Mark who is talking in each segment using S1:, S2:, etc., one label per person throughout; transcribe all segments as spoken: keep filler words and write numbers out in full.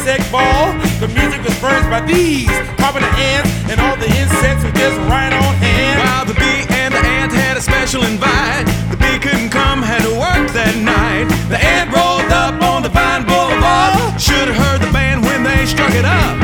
S1: insect ball. The music was furnished by these carpenter ants, and all the insects were just right on hand.
S2: While the bee and the ant had a special invite, the bee couldn't come, had to work that night. The ant rolled up on the Vine Boulevard. Should've heard the band when they struck it up.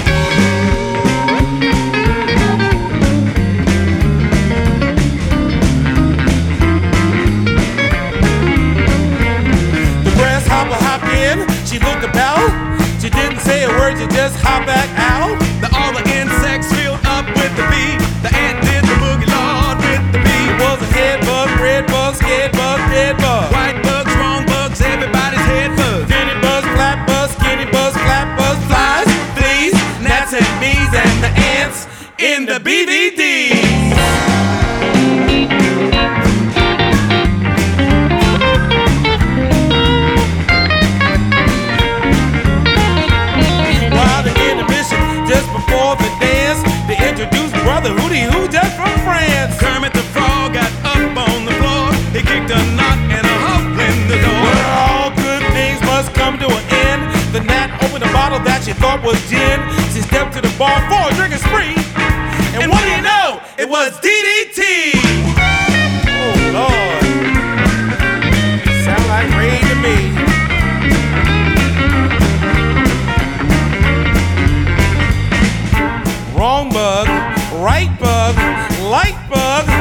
S1: She looked about, she didn't say a word, she just hopped back out.
S2: The, all the insects filled up with the bee. The ant did the boogie lord with the bee.
S1: It was a head bug, red bug, scared bug, dead bug.
S2: White bugs, wrong bugs, everybody's head bugs.
S1: Finny bugs, flat bugs, skinny bugs, flat bugs, flies, fleas, gnats and bees, and the ants in the B V Ds. Brother Hootie Hoo just from France.
S2: Kermit the Frog got up on the floor. He kicked a knot and a hole in the door.
S1: Well, all good things must come to an end. The gnat opened a bottle that she thought was gin. She stepped to the bar for a drinking spree. And, and what do you know? It was D D T. Oh, Lord. Sound like rain to me. Wrong bug. Right bug, light bug,